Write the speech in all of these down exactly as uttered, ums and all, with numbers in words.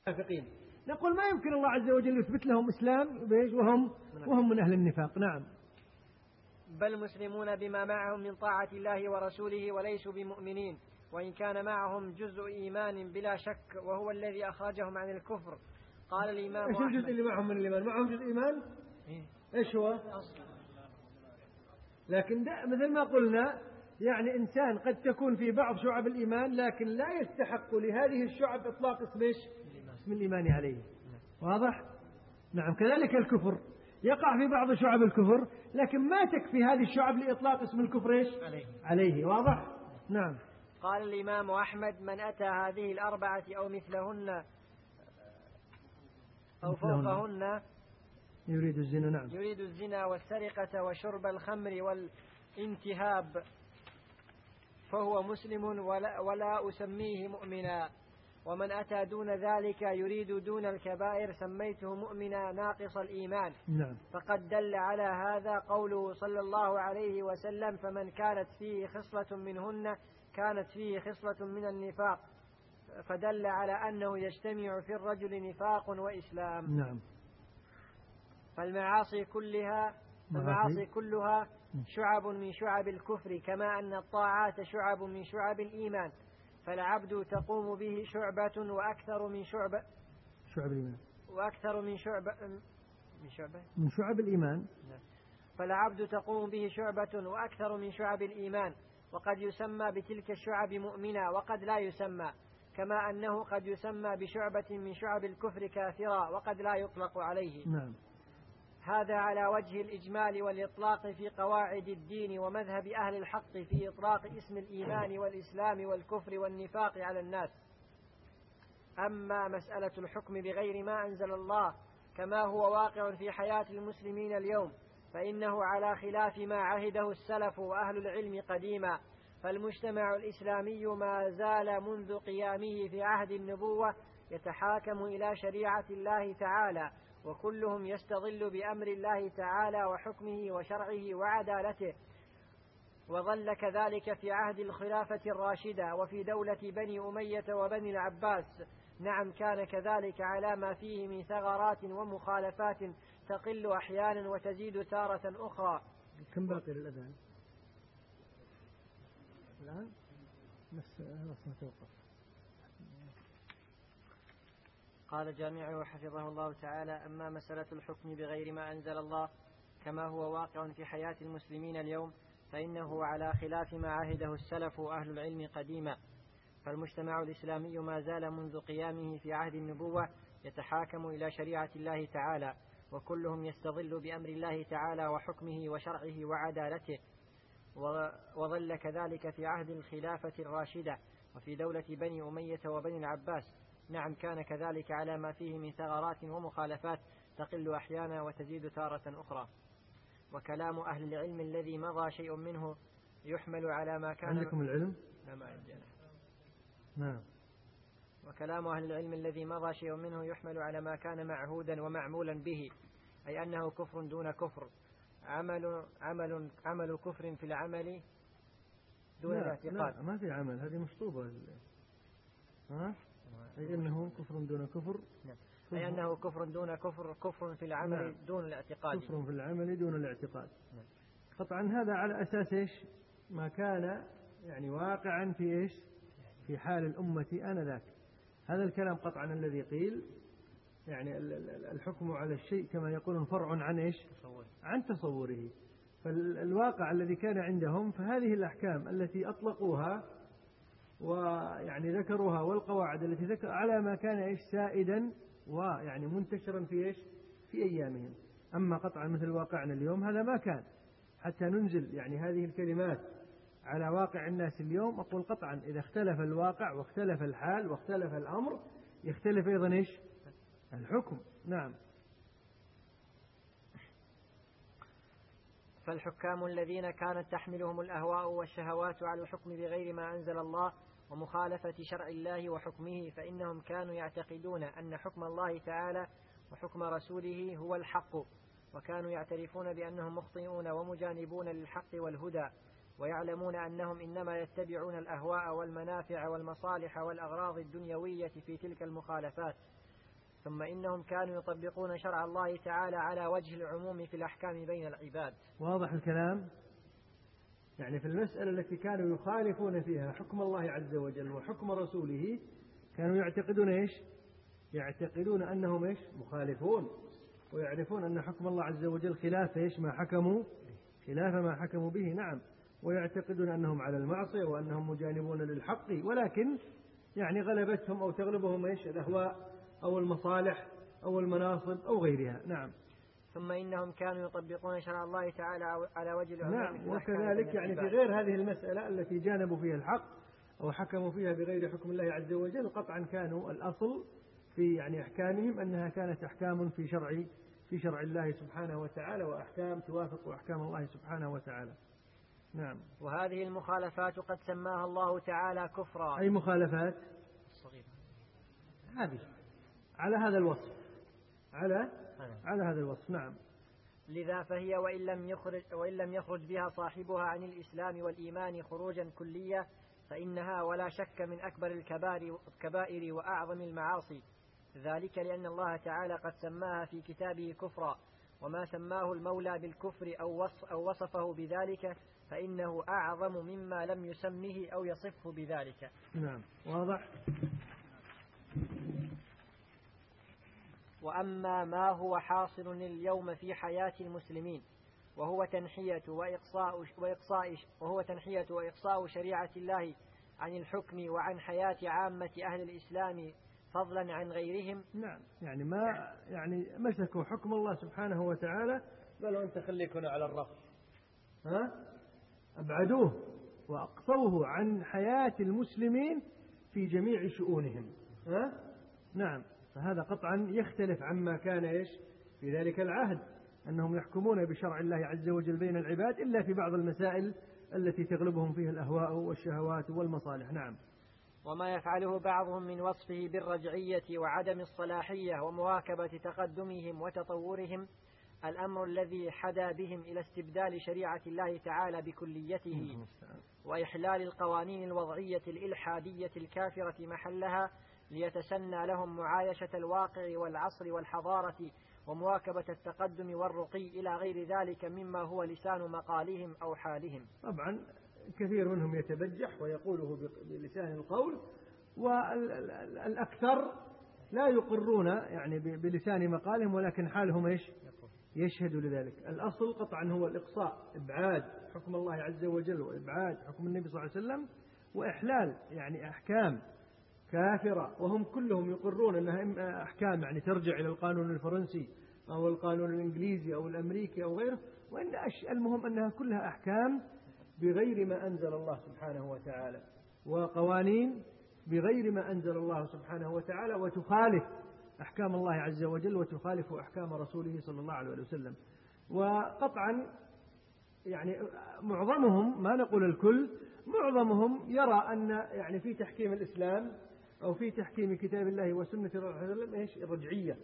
المنافقين، نقول ما يمكن الله عز وجل يثبت لهم إسلام وهم وهم من أهل النفاق. نعم. بل مسلمون بما معهم من طاعة الله ورسوله وليسوا بمؤمنين، وإن كان معهم جزء إيمان بلا شك وهو الذي أخرجهم عن الكفر. قال الإمام إيش الجزء اللي معهم من الإيمان؟ معهم جزء إيمان؟ إيش هو؟ لكن مثل ما قلنا يعني إنسان قد تكون في بعض شعب الإيمان لكن لا يستحق لهذه الشعب إطلاق اسم إيش؟ اسم الإيمان عليه. واضح؟ نعم. كذلك الكفر يقع في بعض شعب الكفر لكن ما تكفي هذه الشعب لإطلاق اسم الكفر إيش؟ عليه. عليه. واضح؟ نعم. قال الإمام أحمد: من أتى هذه الأربعة أو مثلهن أو فوقهن يريد الزنا. نعم. يريد الزنا والسرقة وشرب الخمر والانتهاب فهو مسلم ولا, ولا أسميه مؤمنا. ومن أتى دون ذلك يريد دون الكبائر سميته مؤمنا ناقص الإيمان. نعم. فقد دل على هذا قوله صلى الله عليه وسلم: فمن كانت فيه خصلة منهن كانت فيه خصلة من النفاق. فدل على أنه يجتمع في الرجل نفاق وإسلام. نعم. فالمعاصي كلها المعاصي كلها شعب من شعب الكفر، كما أن الطاعات شعب من شعب الإيمان. فالعبد تقوم به شعبة وأكثر من شعبة شعب الإيمان وأكثر من شعبة من شعبة من شعب الإيمان. فالعبد تقوم به شعبة وأكثر من شعب الإيمان، وقد يسمى بتلك الشعب مؤمنا وقد لا يسمى، كما أنه قد يسمى بشعبة من شعب الكفر كافرا وقد لا يطلق عليه. نعم. هذا على وجه الإجمال والإطلاق في قواعد الدين ومذهب أهل الحق في إطلاق اسم الإيمان والإسلام والكفر والنفاق على الناس. أما مسألة الحكم بغير ما أنزل الله كما هو واقع في حياة المسلمين اليوم فإنه على خلاف ما عهده السلف وأهل العلم قديما. فالمجتمع الإسلامي ما زال منذ قيامه في عهد النبوة يتحاكم إلى شريعة الله تعالى، وكلهم يستظل بأمر الله تعالى وحكمه وشرعه وعدالته. وظل كذلك في عهد الخلافة الراشدة وفي دولة بني أمية وبني العباس. نعم كان كذلك على ما فيه من ثغرات ومخالفات تقل أحيانا وتزيد تارة أخرى. كم باقي للأذان الآن؟ بس نصنا توقف. قال جامعه حفظه الله تعالى: أما مسألة الحكم بغير ما أنزل الله كما هو واقع في حياة المسلمين اليوم فإنه على خلاف ما عهده السلف وأهل العلم قديما. فالمجتمع الإسلامي ما زال منذ قيامه في عهد النبوة يتحاكم إلى شريعة الله تعالى، وكلهم يستظل بأمر الله تعالى وحكمه وشرعه وعدالته. وظل كذلك في عهد الخلافة الراشدة وفي دولة بني أمية وبني العباس. نعم كان كذلك على ما فيه من ثغرات ومخالفات تقل أحيانا وتزيد تارة أخرى. وكلام أهل العلم الذي مضى شيء منه يحمل على ما كان. عندكم العلم؟ لا ما عندنا. نعم. وكلام أهل العلم الذي مضى شيء منه يحمل على ما كان معهودا ومعمولا به، أي أنه كفر دون كفر، عمل عمل عمل كفر في العمل دون الاعتقاد. لا ما في عمل، هذه مشطوبة. ها؟ أي أنه كفر دون كفر. نعم. أي أنه كفر دون كفر، كفر في العمل. نعم. دون الاعتقاد. كفر في العمل دون الاعتقاد. نعم. قطعا هذا على أساس إيش؟ ما كان يعني واقعا في إيش؟ في حال الأمة آنذاك. هذا الكلام قطعا الذي قيل يعني الحكم على الشيء كما يقولون فرع عن إيش؟ تصور. عن تصوره. فالواقع الذي كان عندهم فهذه الأحكام التي أطلقوها ويعني ذكروها والقواعد التي ذكر على ما كان إيش سائدا ويعني منتشرا في إيش في أيامهم. أما قطعا مثل واقعنا اليوم هذا ما كان، حتى ننزل يعني هذه الكلمات على واقع الناس اليوم أقول قطعا إذا اختلف الواقع واختلف الحال واختلف الأمر يختلف أيضا إيش الحكم. نعم. فالحكام الذين كانت تحملهم الأهواء والشهوات على الحكم بغير ما أنزل الله ومخالفة شرع الله وحكمه فإنهم كانوا يعتقدون أن حكم الله تعالى وحكم رسوله هو الحق، وكانوا يعترفون بأنهم مخطئون ومجانبون للحق والهدى، ويعلمون أنهم إنما يتبعون الأهواء والمنافع والمصالح والأغراض الدنيوية في تلك المخالفات. ثم إنهم كانوا يطبقون شرع الله تعالى على وجه العموم في الأحكام بين العباد. واضح الكلام؟ يعني في المسألة التي كانوا يخالفون فيها حكم الله عز وجل وحكم رسوله كانوا يعتقدون إيش؟ يعتقدون أنهم إيش؟ مخالفون، ويعرفون أن حكم الله عز وجل خلاف إيش؟ ما حكموا خلاف ما حكموا به. نعم، ويعتقدون أنهم على المعصية وأنهم مجانبون للحق، ولكن يعني غلبتهم أو تغلبهم إيش؟ الأهواء أو المصالح أو المناصب أو غيرها. نعم. ثم إنهم كانوا يطبقون شرع الله تعالى على وجه العموم. نعم، وكذلك يعني في غير هذه المسألة التي جانبوا فيها الحق أو حكموا فيها بغير حكم الله عز وجل قطعا كانوا الأصل في يعني أحكامهم أنها كانت أحكام في شرع في شرع الله سبحانه وتعالى، وأحكام توافق أحكام الله سبحانه وتعالى. نعم. وهذه المخالفات قد سماها الله تعالى كفرا. أي مخالفات؟ الصغيرة هذه على هذا الوصف، على على هذا الوصف. نعم. لذا فهي وإن لم يخرج وإن لم يخرج بها صاحبها عن الإسلام والإيمان خروجا كليا فإنها ولا شك من أكبر الكبائر وأعظم المعاصي، ذلك لأن الله تعالى قد سماها في كتابه كفرا، وما سماه المولى بالكفر أو أو وصفه بذلك فإنه أعظم مما لم يسمه أو يصفه بذلك. نعم، واضح. وأما ما هو حاصل اليوم في حياة المسلمين وهو تنحية وإقصاء وإقصاء وهو تنحية وإقصاء شريعة الله عن الحكم وعن حياة عامة أهل الإسلام فضلا عن غيرهم. نعم، يعني ما يعني مسكوا حكم الله سبحانه وتعالى قالوا أنت خليك هنا على الرف، ها أبعدوه وأقصوه عن حياة المسلمين في جميع شؤونهم. ها نعم، فهذا قطعا يختلف عما كان إيش في ذلك العهد، أنهم يحكمون بشرع الله عز وجل بين العباد إلا في بعض المسائل التي تغلبهم فيها الأهواء والشهوات والمصالح. نعم. وما يفعله بعضهم من وصفه بالرجعية وعدم الصلاحية ومواكبة تقدمهم وتطورهم الأمر الذي حدا بهم إلى استبدال شريعة الله تعالى بكليته وإحلال القوانين الوضعية الإلحادية الكافرة محلها ليتسنى لهم معايشة الواقع والعصر والحضارة ومواكبة التقدم والرقي إلى غير ذلك مما هو لسان مقالهم أو حالهم. طبعا كثير منهم يتبجح ويقوله بلسان القول، والأكثر لا يقرون يعني بلسان مقالهم، ولكن حالهم إيش يشهد لذلك. الأصل قطعا هو الإقصاء، إبعاد حكم الله عز وجل وإبعاد حكم النبي صلى الله عليه وسلم وإحلال يعني أحكام كافرة، وهم كلهم يقرون أنها أحكام يعني ترجع إلى القانون الفرنسي أو القانون الإنجليزي أو الأمريكي أو غيره، وإن المهم أنها كلها أحكام بغير ما أنزل الله سبحانه وتعالى، وقوانين بغير ما أنزل الله سبحانه وتعالى، وتخالف أحكام الله عز وجل وتخالف أحكام رسوله صلى الله عليه وسلم. وقطعا يعني معظمهم، ما نقول الكل، معظمهم يرى أن يعني في تحكيم الإسلام أو في تحكيم كتاب الله وسنة الرسول صلى الله عليه وسلم إيش الرجعية،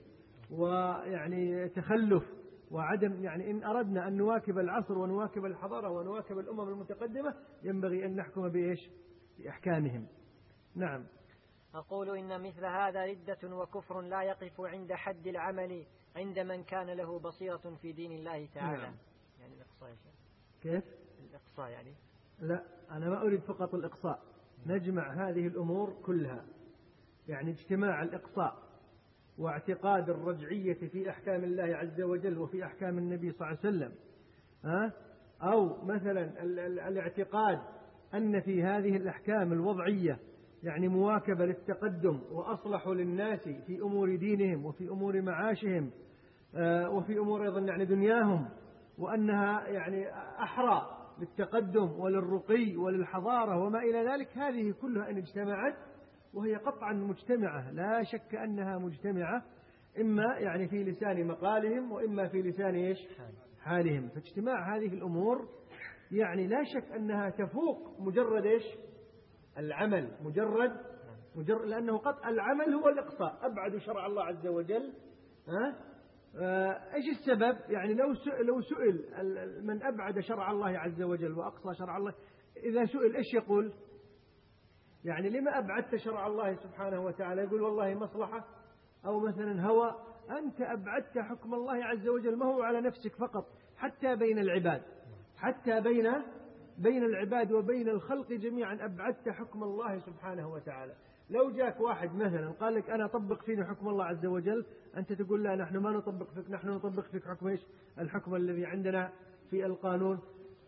ويعني تخلف وعدم، يعني إن أردنا أن نواكب العصر ونواكب الحضارة ونواكب الأمم المتقدمة ينبغي أن نحكم بإيش بأحكامهم. نعم. أقول إن مثل هذا ردة وكفر لا يقف عند حد العمل عند من كان له بصيرة في دين الله تعالى. نعم. يعني الإقصاء كيف؟ الإقصاء يعني لا، أنا ما أريد فقط الإقصاء، نجمع هذه الأمور كلها، يعني اجتماع الإقصاء واعتقاد الرجعية في أحكام الله عز وجل وفي أحكام النبي صلى الله عليه وسلم، ها؟ أو مثلا الاعتقاد أن في هذه الأحكام الوضعية يعني مواكبة للتقدم وأصلح للناس في أمور دينهم وفي أمور معاشهم وفي أمور أيضا يعني دنياهم، وأنها يعني أحرى للتقدم وللرقي وللحضارة وما إلى ذلك. هذه كلها إن اجتمعت، وهي قطعا مجتمعة، لا شك أنها مجتمعة، إما يعني في لسان مقالهم وإما في لسان إيش حالهم. فاجتماع هذه الأمور يعني لا شك أنها تفوق مجرد إيش العمل، مجرد مجرد لأنه قط العمل هو الإقصاء، أبعد شرع الله عز وجل. ها آه إيش السبب؟ يعني لو سئل لو سئل من أبعد شرع الله عز وجل وأقصى شرع الله، إذا سئل إيش يقول؟ يعني لما أبعدت شرع الله سبحانه وتعالى؟ يقول والله مصلحة أو مثلا هوى، أنت أبعدت حكم الله عز وجل ما هو على نفسك فقط، حتى بين العباد، حتى بين بين العباد وبين الخلق جميعا أبعدت حكم الله سبحانه وتعالى. لو جاك واحد مثلا قال لك أنا أطبق فينا حكم الله عز وجل، أنت تقول لا نحن ما نطبق فيك، نحن نطبق فيك حكم إيش؟ الحكم الذي عندنا في القانون.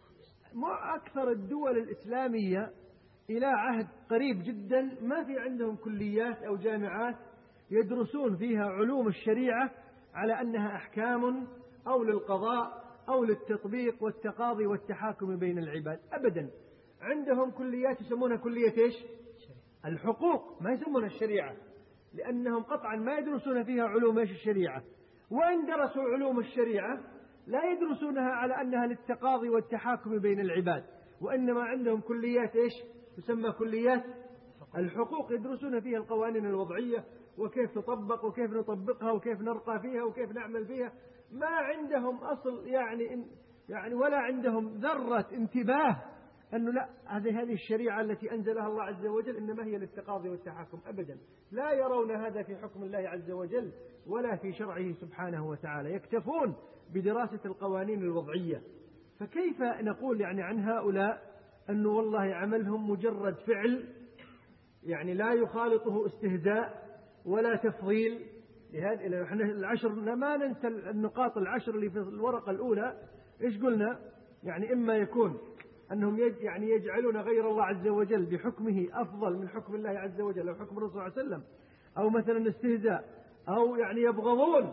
ما أكثر الدول الإسلامية إلى عهد قريب جدا ما في عندهم كليات أو جامعات يدرسون فيها علوم الشريعة على أنها أحكام أو للقضاء أو للتطبيق والتقاضي والتحاكم بين العباد، أبدا. عندهم كليات يسمونها كلية إيش؟ الحقوق، ما يسمونها الشريعة، لأنهم قطعا ما يدرسون فيها علوم إيش؟ الشريعة. وإن درسوا علوم الشريعة لا يدرسونها على أنها للتقاضي والتحاكم بين العباد، وإنما عندهم كليات إيش؟ تسمى كليات الحقوق، يدرسون فيها القوانين الوضعية وكيف تطبق وكيف نطبقها وكيف نرقى فيها وكيف نعمل فيها. ما عندهم أصل يعني يعني ولا عندهم ذرة انتباه أنه لا، هذه هذه الشريعة التي أنزلها الله عز وجل إنما هي للتقاضي والتحاكم، أبدا. لا يرون هذا في حكم الله عز وجل ولا في شرعه سبحانه وتعالى، يكتفون بدراسة القوانين الوضعية. فكيف نقول يعني عن هؤلاء أنه والله عملهم مجرد فعل يعني لا يخالطه استهزاء ولا تفضيل؟ لهذا احنا العشر ما ننسى النقاط العشر اللي في الورقة الأولى. إيش قلنا؟ يعني إما يكون أنهم يعني يجعلون غير الله عز وجل بحكمه أفضل من حكم الله عز وجل أو حكم الرسول صلى الله عليه وسلم، أو مثلا استهزاء، أو يعني يبغضون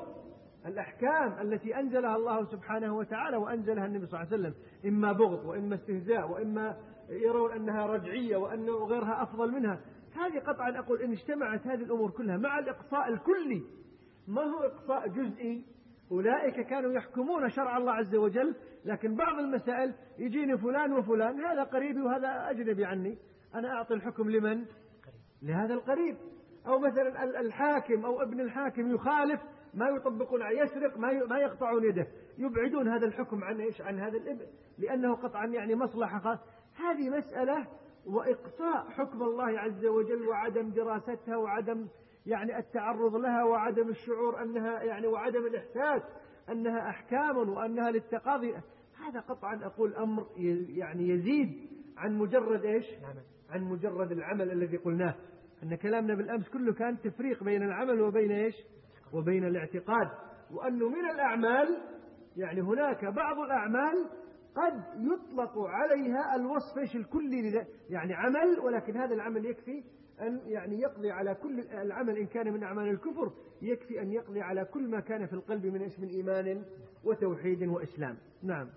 الأحكام التي أنزلها الله سبحانه وتعالى وأنزلها النبي صلى الله عليه وسلم، إما بغض وإما استهزاء وإما يرون أنها رجعية وأنه غيرها أفضل منها. هذه قطعا أقول إن اجتمعت هذه الأمور كلها مع الإقصاء الكلي، ما هو إقصاء جزئي. أولئك كانوا يحكمون شرع الله عز وجل، لكن بعض المسائل يجيني فلان وفلان، هذا قريبي وهذا أجنبي عني، أنا أعطي الحكم لمن؟ لهذا القريب. أو مثلا الحاكم أو ابن الحاكم يخالف ما يطبقون، يسرق ما يقطعون يده، يبعدون هذا الحكم عن إيش؟ عن هذا الابن، لأنه قطعا يعني مصلحة خاصة. هذه مسألة وإقصاء حكم الله عز وجل وعدم دراستها وعدم يعني التعرض لها وعدم الشعور أنها يعني وعدم الإحساس أنها أحكام وأنها للتقاضي. هذا قطعا أقول أمر يعني يزيد عن مجرد إيش؟ عن مجرد العمل الذي قلناه. أن كلامنا بالأمس كله كان تفريق بين العمل وبين إيش؟ وبين الاعتقاد، وأنه من الأعمال يعني هناك بعض الأعمال قد يطلق عليها الوصف إيش؟ الكلي، يعني عمل، ولكن هذا العمل يكفي أن يعني يقضي على كل العمل. إن كان من أعمال الكفر يكفي أن يقضي على كل ما كان في القلب من اسم إيمان وتوحيد وإسلام. نعم.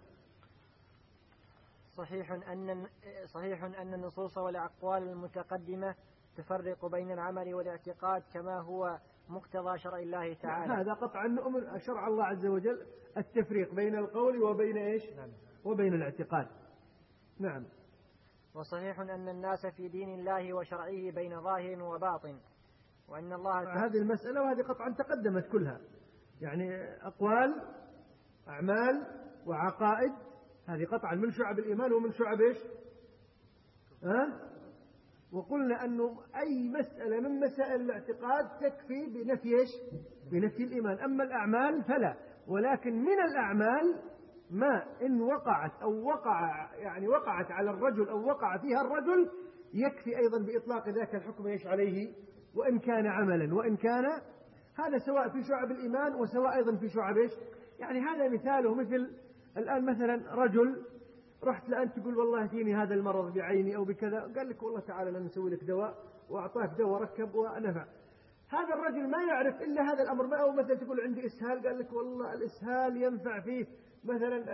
صحيح أن صحيح أن النصوص والأقوال المتقدمة تفرق بين العمل والاعتقاد كما هو مقتضى شرع الله تعالى. هذا قطعا نؤمن شرع الله عز وجل التفريق بين القول وبين إيش؟ نعم. وبين الاعتقاد. نعم. وصحيح أن الناس في دين الله وشرعه بين ظاهر وباطن، وأن الله تعالى هذه المسألة وهذه قطعا تقدمت كلها، يعني أقوال أعمال وعقائد، هذه قطعا من شعب الإيمان ومن شعب إيش؟ ها؟ وقلنا أنه أي مسألة من مسائل الاعتقاد تكفي بنفي إيش؟ بنفي الإيمان. أما الأعمال فلا، ولكن من الأعمال ما إن وقعت أو وقع يعني وقعت على الرجل أو وقع فيها الرجل يكفي أيضا بإطلاق ذاك الحكم إيش عليه، وإن كان عملا وإن كان هذا سواء في شعب الإيمان وسواء أيضا في شعب إيش. يعني هذا مثاله مثل الآن مثلا رجل رحت لأنت تقول والله فيني هذا المرض بعيني أو بكذا، قال لك والله تعالى لن نسوي لك دواء، وأعطاك دواء ركب ونفع. هذا الرجل ما يعرف إلا هذا الأمر، ما أو مثلا تقول عندي إسهال، قال لك والله الإسهال ينفع فيه مثلا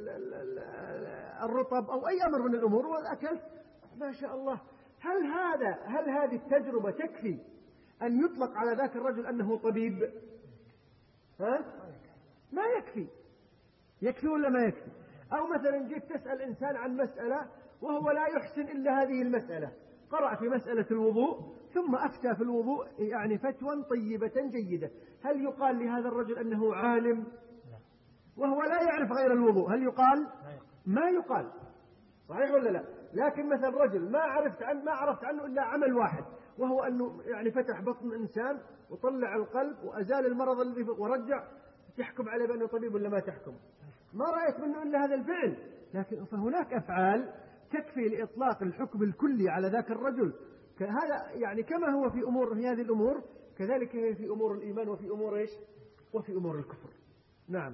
الرطب أو أي أمر من الأمور والأكل، ما شاء الله. هل هذا هل هذه التجربة تكفي أن يطلق على ذاك الرجل أنه طبيب؟ ها؟ ما يكفي. يكفي ولا ما يكفي؟ أو مثلا جيت تسأل إنسان عن مسألة وهو لا يحسن إلا هذه المسألة، قرأ في مسألة الوضوء ثم أفتى في الوضوء يعني فتوى طيبة جيدة، هل يقال لهذا الرجل أنه عالم وهو لا يعرف غير الوضوء؟ هل يقال؟ ما يقال. صحيح ولا لا؟ لكن مثلا رجل ما عرفت عن ما عرفت عنه إلا عمل واحد، وهو أنه يعني فتح بطن إنسان وطلع القلب وأزال المرض الذي ورجع، تحكم عليه بأنه طبيب ولا ما تحكم؟ ما رأيت منه إلا هذا الفعل. لكن فهناك أفعال تكفي لإطلاق الحكم الكلي على ذاك الرجل. هذا يعني كما هو في أمور في هذه الأمور كذلك في أمور الإيمان وفي أمور إيش؟ وفي أمور الكفر. نعم.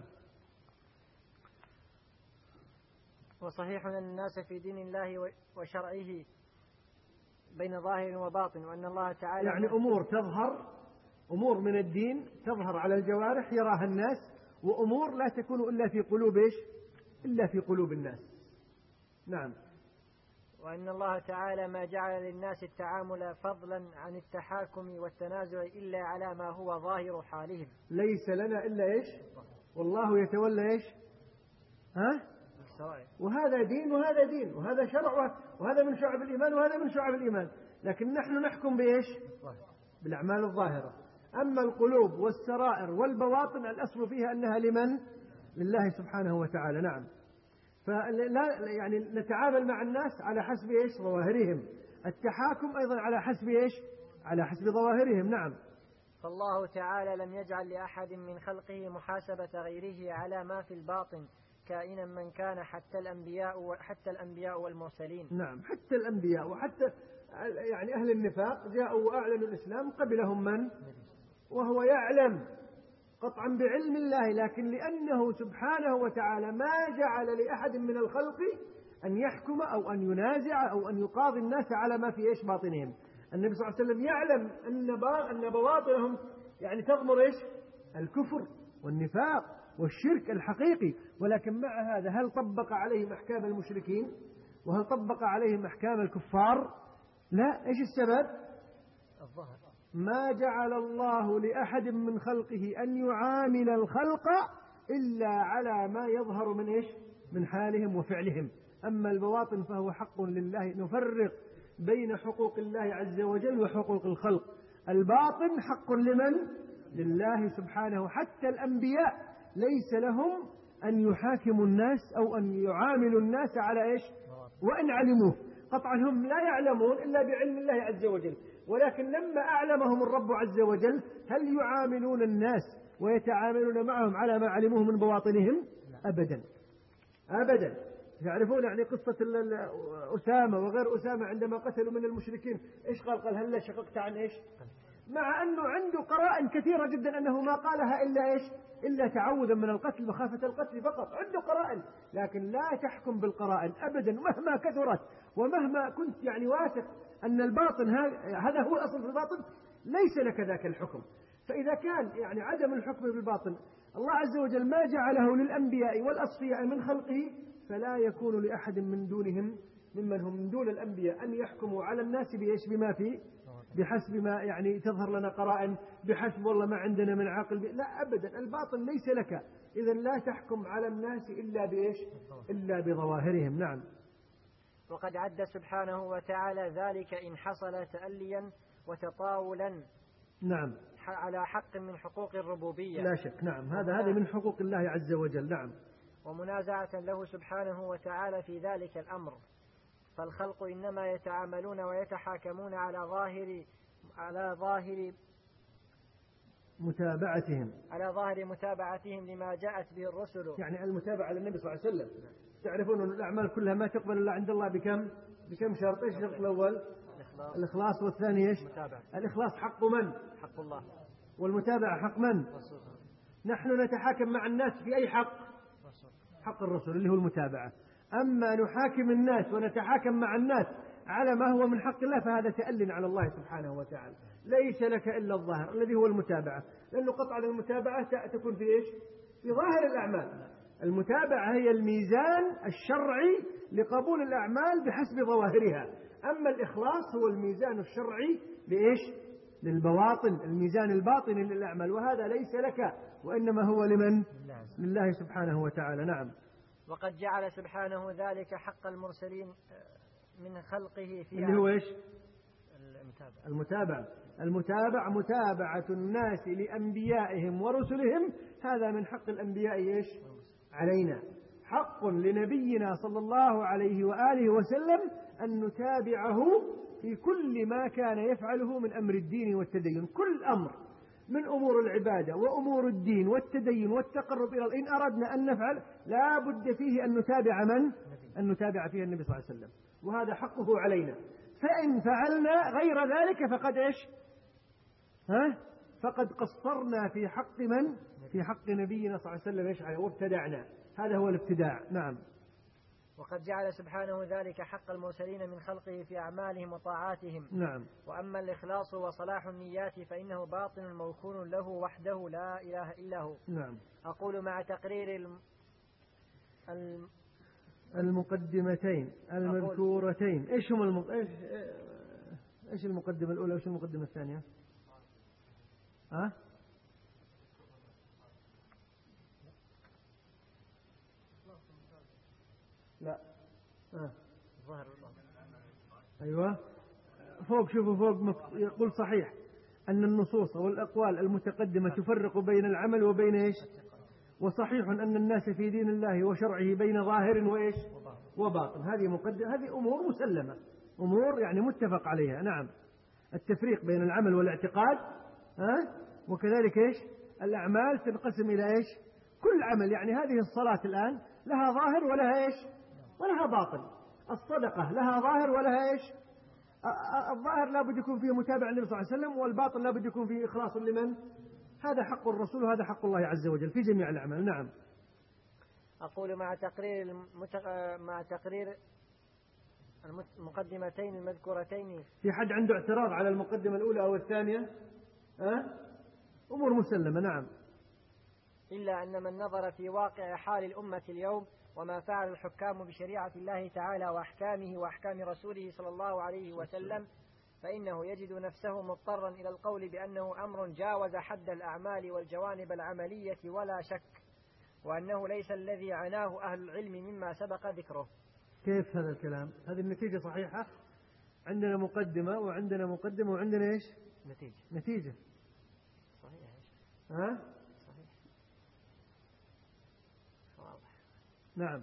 وصحيح أن الناس في دين الله وشرعه بين ظاهر وباطن، وأن الله تعالى يعني أمور تظهر، أمور من الدين تظهر على الجوارح يراها الناس، وأمور لا تكون إلا في قلوب إيش؟ إلا في قلوب الناس. نعم. وأن الله تعالى ما جعل للناس التعامل فضلا عن التحاكم والتنازع إلا على ما هو ظاهر حالهم. ليس لنا إلا إيش؟ والله يتولى إيش؟ ها؟ وهذا دين وهذا دين، وهذا شرع وهذا من شعب الإيمان وهذا من شعب الإيمان، لكن نحن نحكم بإيش؟ بالأعمال الظاهرة. أما القلوب والسرائر والبواطن الأصل فيها أنها لمن؟ لله سبحانه وتعالى. نعم. فلا يعني نتعامل مع الناس على حسب إيش؟ ظواهرهم. التحاكم أيضا على حسب إيش؟ على حسب ظواهرهم. نعم. فالله تعالى لم يجعل لأحد من خلقه محاسبة غيره على ما في الباطن كائنا من كان، حتى الأنبياء حتى الأنبياء والمرسلين. نعم، حتى الأنبياء وحتى يعني أهل النفاق جاءوا وأعلنوا الإسلام قبلهم من؟ وهو يعلم قطعا بعلم الله، لكن لأنه سبحانه وتعالى ما جعل لأحد من الخلق أن يحكم أو أن ينازع أو أن يقاضي الناس على ما في إيش باطنهم. النبي صلى الله عليه وسلم يعلم أن بواطنهم يعني تضمر إيش؟ الكفر والنفاق والشرك الحقيقي، ولكن مع هذا هل طبق عليهم أحكام المشركين؟ وهل طبق عليهم أحكام الكفار؟ لا. إيش السبب؟ الظهر. ما جعل الله لأحد من خلقه أن يعامل الخلق إلا على ما يظهر من إيش؟ من حالهم وفعلهم. أما البواطن فهو حق لله، نفرق بين حقوق الله عز وجل وحقوق الخلق. الباطن حق لمن؟ لله سبحانه. حتى الأنبياء ليس لهم أن يحاكموا الناس أو أن يعاملوا الناس على إيش؟ وإن علموه. قطعا هم لا يعلمون إلا بعلم الله عز وجل، ولكن لما أعلمهم الرب عز وجل هل يعاملون الناس ويتعاملون معهم على ما علموه من بواطنهم؟ أبدا أبدا. يعرفون يعني قصة أسامة وغير أسامة عندما قتلوا من المشركين إيش قال؟ قال هل شققت عن إيش؟ مع أنه عنده قرائن كثيرة جدا أنه ما قالها إلا إيش؟ إلا تعوذا من القتل مخافة القتل فقط. عنده قرائن، لكن لا تحكم بالقرائن أبدا مهما كثرت، ومهما كنت يعني واثق أن الباطن هذا هو الأصل في الباطن ليس لك ذاك الحكم. فإذا كان يعني عدم الحكم بالباطن الله عز وجل ما جعله للأنبياء والأصفياء من خلقه، فلا يكون لأحد من دونهم ممن هم من دون الأنبياء أن يحكموا على الناس بإيش؟ بما فيه بحسب ما يعني تظهر لنا قرائن، بحسب والله ما عندنا من عقل. لا أبدا، الباطن ليس لك. إذا لا تحكم على الناس إلا بإيش؟ إلا بظواهرهم. نعم. وقد عد سبحانه وتعالى ذلك إن حصل تأليا وتطاولا نعم على حق من حقوق الربوبية. لا شك. نعم. هذا هذه من حقوق الله عز وجل. نعم. ومنازعة له سبحانه وتعالى في ذلك الأمر، فالخلق إنما يتعاملون ويتحاكمون على ظاهر على ظاهر متابعتهم على ظاهر متابعتهم لما جاءت به الرسل. يعني المتابعة للنبي صلى الله عليه وسلم. تعرفون أن الأعمال كلها ما تقبل إلا عند الله بكم؟ بكم شرط؟ إيش الشرط الأول؟ الإخلاص. الإخلاص. والثاني إيش؟ المتابعة. الإخلاص حق من؟ حق الله. والمتابعة حق من؟ رسول. نحن نتحاكم مع الناس في أي حق؟ رسول. حق الرسول اللي هو المتابعة. أما نحاكم الناس ونتحاكم مع الناس على ما هو من حق الله فهذا تأل على الله سبحانه وتعالى. ليس لك إلا الظاهر الذي هو المتابعة، لأنه قطعا المتابعة تكون في إيش؟ في ظاهر الأعمال. المتابعة هي الميزان الشرعي لقبول الأعمال بحسب ظواهرها. أما الإخلاص هو الميزان الشرعي لإيش؟ للبواطن، الميزان الباطني للأعمال، وهذا ليس لك وإنما هو لمن؟ لله سبحانه وتعالى. نعم. وقد جعل سبحانه ذلك حق المرسلين من خلقه في اللي هو إيش؟ المتابعة. المتابعة المتابعة متابعة الناس لأنبيائهم ورسلهم، هذا من حق الأنبياء إيش؟ علينا. حق لنبينا صلى الله عليه وآله وسلم أن نتابعه في كل ما كان يفعله من أمر الدين والتدين. كل أمر من أمور العبادة وأمور الدين والتدين والتقرب إلى الله إن أردنا أن نفعل لا بد فيه أن نتابع من؟ أن نتابع فيه النبي صلى الله عليه وسلم، وهذا حقه علينا. فإن فعلنا غير ذلك فقد إيش؟ ها؟ فقد قصرنا في حق من؟ في حق نبينا صلى الله عليه وسلم إيش عليه؟ وابتدعنا. هذا هو الابتداع. نعم. وقد جعل سبحانه ذلك حق المرسلين من خلقه في أعمالهم وطاعاتهم. نعم. وأما الإخلاص وصلاح النيات فإنه باطن موكول له وحده لا إله إلا هو. نعم. أقول مع تقرير الم... الم... المقدمتين المذكورتين. إيش هم الم... إيش إيش المقدمة الأولى وإيش المقدمة الثانية؟ ها؟ لا. آه. ظهر. أيوة. فوق شوفوا فوق يقول صحيح أن النصوص والأقوال المتقدمة تفرق بين العمل وبين إيش؟ وصحيح أن الناس في دين الله وشرعه بين ظاهر وإيش؟ وباطن. هذه مقدمة، هذه أمور مسلمة، أمور يعني متفق عليها. نعم. التفريق بين العمل والاعتقاد، ها؟ وكذلك إيش؟ الأعمال تنقسم إلى إيش؟ كل عمل، يعني هذه الصلاة الآن لها ظاهر ولها إيش؟ ولها باطن. الصدقة لها ظاهر ولها إيش؟ الظاهر لا بد يكون فيه متابعة للنبي صلى الله عليه وسلم، والباطن لا بد يكون فيه إخلاص لمن؟ هذا حق الرسول وهذا حق الله عز وجل في جميع الأعمال. نعم. أقول مع تقرير المتق... مع تقرير المقدمتين المذكورتين. في حد عنده اعتراض على المقدمة الأولى أو الثانية؟ أه؟ أمور مسلمة. نعم. إلا أن من نظر في واقع حال الأمة اليوم وما فعل الحكام بشريعة الله تعالى وأحكامه وأحكام رسوله صلى الله عليه وسلم فإنه يجد نفسه مضطرا إلى القول بأنه أمر جاوز حد الأعمال والجوانب العملية ولا شك، وأنه ليس الذي عناه أهل العلم مما سبق ذكره. كيف هذا الكلام؟ هذه النتيجة صحيحة. عندنا مقدمة وعندنا مقدمة وعندنا إيش؟ نتيجة. نتيجة. صحيح إيش؟ ها؟ صحيح. واضح. نعم.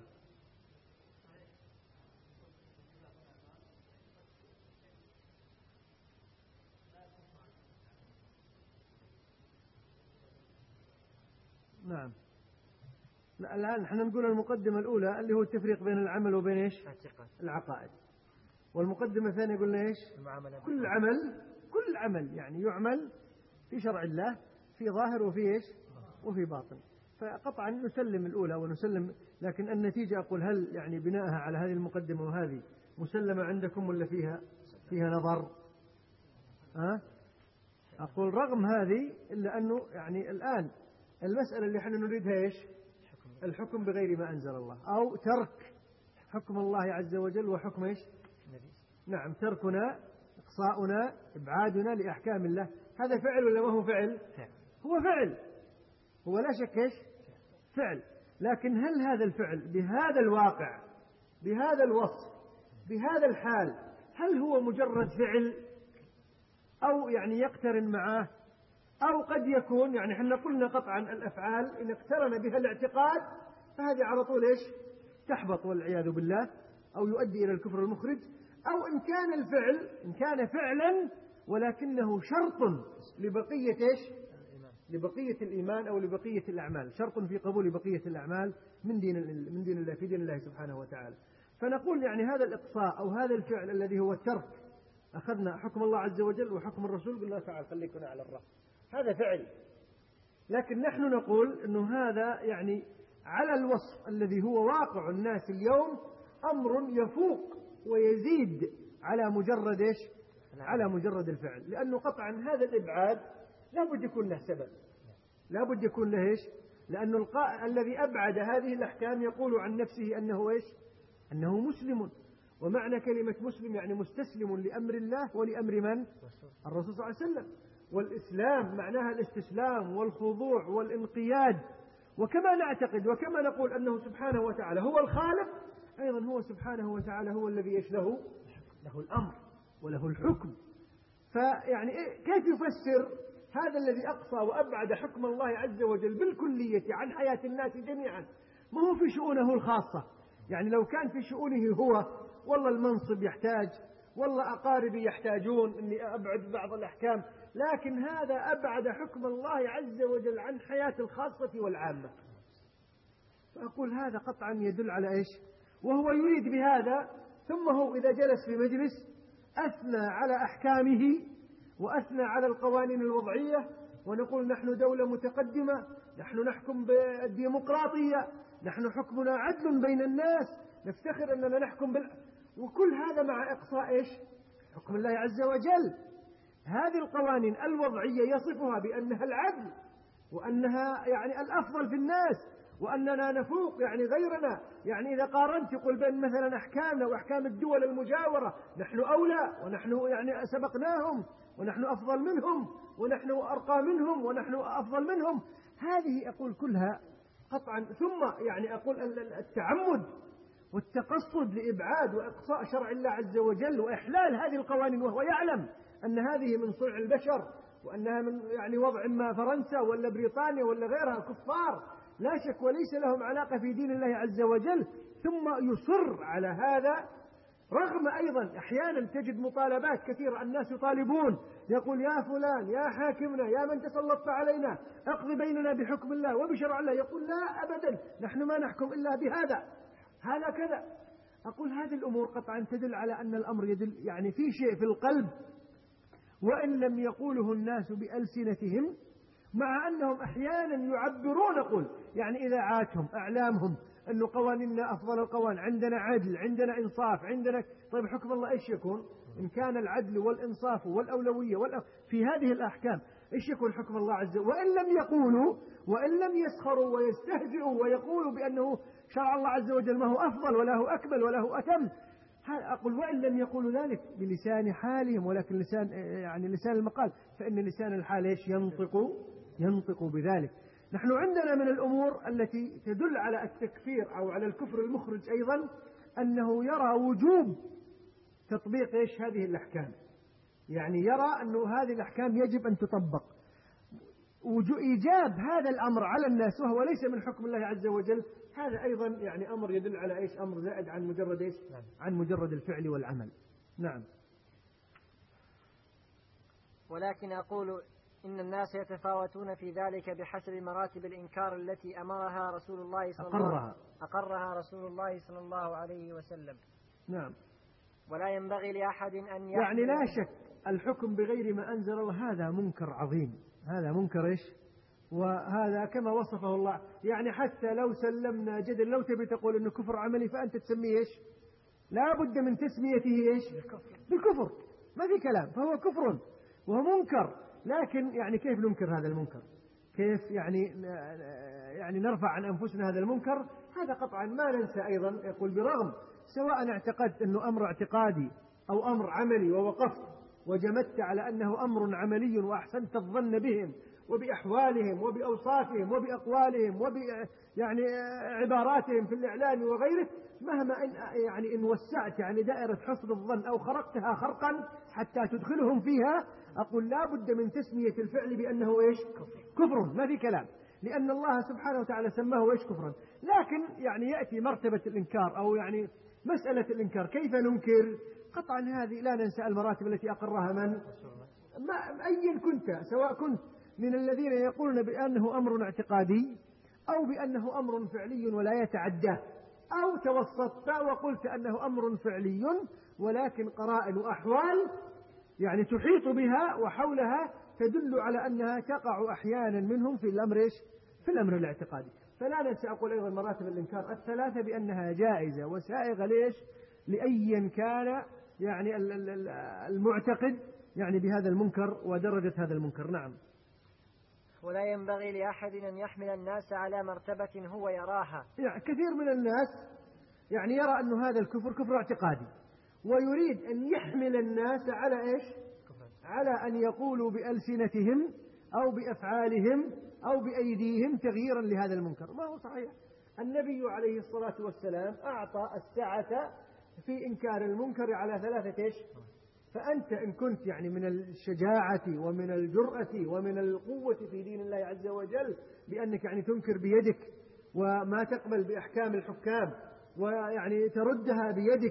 نعم. لا الآن نحن نقول المقدمة الأولى اللي هو التفريق بين العمل وبين إيش؟ العقائد. والمقدمة الثانية قلنا إيش؟ كل عمل كل عمل يعني يعمل في شرع الله في ظاهر وفي إيش؟ وفي باطن. فقطعا نسلم الأولى ونسلم، لكن النتيجة أقول هل يعني بناءها على هذه المقدمة وهذه مسلمة عندكم ولا فيها فيها نظر؟ ها؟ أقول رغم هذه إلا أنه يعني الآن المسألة اللي احنا نريدها إيش؟ الحكم بغير ما أنزل الله، أو ترك حكم الله عز وجل وحكم إيش؟ نعم. تركنا، إقصاؤنا، إبعادنا لأحكام الله، هذا فعل ولا ما هو فعل؟ هو فعل، هو لا شك إيش؟ فعل. لكن هل هذا الفعل بهذا الواقع بهذا الوصف بهذا الحال هل هو مجرد فعل أو يعني يقترن معه، أو قد يكون يعني احنا قلنا قطعا الأفعال إن اقترن بها الاعتقاد فهذه على طول إيش؟ تحبط والعياذ بالله، أو يؤدي إلى الكفر المخرج. أو إن كان الفعل إن كان فعلا ولكنه شرط لبقية إيش؟ لبقية الإيمان أو لبقية الأعمال، شرط في قبول بقية الأعمال من دين من دين الله في دين الله سبحانه وتعالى. فنقول يعني هذا الإقصاء أو هذا الفعل الذي هو الترك، أخذنا حكم الله عز وجل وحكم الرسول قلنا تعال خليكنا على الرأس، هذا فعل. لكن نحن نقول أنه هذا يعني على الوصف الذي هو واقع الناس اليوم أمر يفوق ويزيد على مجرد إيش؟ على مجرد الفعل، لأنه قطعا هذا الإبعاد لا بد يكون له سبب، لا بد يكون له إيش؟ لأنه القائل الذي أبعد هذه الأحكام يقول عن نفسه أنه إيش؟ أنه مسلم. ومعنى كلمة مسلم يعني مستسلم لأمر الله ولأمر من؟ الرسول صلى الله عليه وسلم. والإسلام معناها الاستسلام والخضوع والانقياد. وكما نعتقد وكما نقول أنه سبحانه وتعالى هو الخالق، أيضا هو سبحانه وتعالى هو الذي يش له له الأمر وله الحكم. فيعني كيف يفسر هذا الذي أقصى وأبعد حكم الله عز وجل بالكلية عن حياة الناس جميعا؟ ما هو في شؤونه الخاصة، يعني لو كان في شؤونه هو والله المنصب يحتاج، والله أقاربي يحتاجون أني أبعد بعض الأحكام، لكن هذا أبعد حكم الله عز وجل عن حياة الخاصة والعامة. فأقول هذا قطعا يدل على إيش؟ وهو يريد بهذا، ثم هو إذا جلس في مجلس أثنى على أحكامه وأثنى على القوانين الوضعية، ونقول نحن دولة متقدمة، نحن نحكم بالديمقراطية، نحن حكمنا عدل بين الناس، نفتخر أننا نحكم بال... وكل هذا مع إقصاء إيش؟ حكم الله عز وجل. هذه القوانين الوضعية يصفها بأنها العدل، وأنها يعني الأفضل في الناس، وأننا نفوق يعني غيرنا. يعني إذا قارنت يقول بين مثلا أحكامنا وأحكام الدول المجاورة نحن أولى، ونحن يعني سبقناهم، ونحن أفضل منهم، ونحن أرقى منهم، ونحن أفضل منهم. هذه أقول كلها قطعا. ثم يعني أقول التعمد والتقصد لإبعاد وإقصاء شرع الله عز وجل وإحلال هذه القوانين، وهو يعلم أن هذه من صنع البشر، وأنها من يعني وضع ما فرنسا ولا بريطانيا ولا غيرها كفار لا شك، وليس لهم علاقة في دين الله عز وجل، ثم يصر على هذا، رغم أيضا أحيانا تجد مطالبات كثيرة الناس يطالبون، يقول يا فلان يا حاكمنا يا من تسلطت علينا اقضي بيننا بحكم الله وبشرع الله، يقول لا أبدا نحن ما نحكم إلا بهذا، هذا كذا. أقول هذه الأمور قطعا تدل على أن الأمر يدل يعني في شيء في القلب، وإن لم يقوله الناس بألسنتهم، مع أنهم أحيانا يعبرون، قل يعني إذاعاتهم أعلامهم أن قوانيننا أفضل القوانين، عندنا عدل، عندنا إنصاف، عندنا. طيب حكم الله إيش يكون؟ إن كان العدل والإنصاف والأولوية والأف... في هذه الأحكام إيش يكون حكم الله عز وجل؟ وإن لم يقولوا، وإن لم يسخروا ويستهزئوا ويقولوا بأنه شرع الله عز وجل ما هو أفضل ولا هو أكمل ولا هو أتم، أقول وإن لم يقولوا ذلك بلسان حالهم، ولكن لسان يعني لسان المقال، فإن لسان الحال إيش ينطق ينطق بذلك. نحن عندنا من الأمور التي تدل على التكفير أو على الكفر المخرج أيضا أنه يرى وجوب تطبيق إيش هذه الأحكام، يعني يرى أنه هذه الأحكام يجب أن تطبق. إيجاب هذا الأمر على الناس وهو ليس من حكم الله عز وجل، هذا أيضا يعني أمر يدل على إيش؟ أمر زائد عن مجرد إيش؟ عن مجرد الفعل والعمل. نعم. ولكن أقول إن الناس يتفاوتون في ذلك بحسب مراتب الإنكار التي أمرها رسول الله صلى الله عليه وسلم أقرها رسول الله صلى الله عليه وسلم. نعم. ولا ينبغي لأحد أن يعني لا شك الحكم بغير ما أنزل الله هذا منكر عظيم، هذا منكر إيش؟ وهذا كما وصفه الله، يعني حتى لو سلمنا جدل، لو تبي تقول إنه كفر عملي فأنت تسميه إيش؟ لا بد من تسميته إيش؟ بالكفر، ما في كلام، فهو كفر وهو منكر. لكن يعني كيف ننكر هذا المنكر؟ كيف يعني يعني نرفع عن أنفسنا هذا المنكر؟ هذا قطعا ما ننسى أيضا، يقول برغم سواء اعتقدت أنه أمر اعتقادي أو أمر عملي ووقفت وجمدت على أنه أمر عملي وأحسنت الظن بهم وبأحوالهم وبأوصافهم وبأقوالهم وب يعني عباراتهم في الإعلام وغيره، مهما إن يعني إن وسعت يعني دائرة حسن الظن أو خرقتها خرقا حتى تدخلهم فيها، أقول لا بد من تسمية الفعل بأنه إيش؟ كفر، ما في كلام، لأن الله سبحانه وتعالى سماه إيش؟ كفرا. لكن يعني يأتي مرتبة الإنكار أو يعني مسألة الإنكار، كيف ننكر؟ قطعا هذه لا ننسى المراتب التي أقرها من؟ ما أي كنت، سواء كنت من الذين يقولون بأنه أمر اعتقادي أو بأنه أمر فعلي ولا يتعدى، أو توسطت وقلت أنه أمر فعلي ولكن قرائن وأحوال يعني تحيط بها وحولها تدل على أنها تقع أحيانا منهم في الأمر إيش؟ في الأمر الاعتقادي. فلا ننسى أقول أيضا مراتب الإنكار الثلاثة بأنها جائزة وسائغة ليش؟ لأيا كان يعني المعتقد يعني بهذا المنكر ودرجة هذا المنكر. نعم. ولا ينبغي لأحد أن يحمل الناس على مرتبة هو يراها. يعني كثير من الناس يعني يرى أن هذا الكفر كفر اعتقادي، ويريد أن يحمل الناس على إيش؟ على أن يقولوا بألسنتهم أو بأفعالهم أو بأيديهم تغييرا لهذا المنكر. ما هو صحيح. النبي عليه الصلاة والسلام أعطى السعة في إنكار المنكر على ثلاثة إيش؟ فأنت إن كنت يعني من الشجاعة ومن الجرأة ومن القوة في دين الله عز وجل بأنك يعني تنكر بيدك وما تقبل بأحكام الحكام ويعني تردها بيدك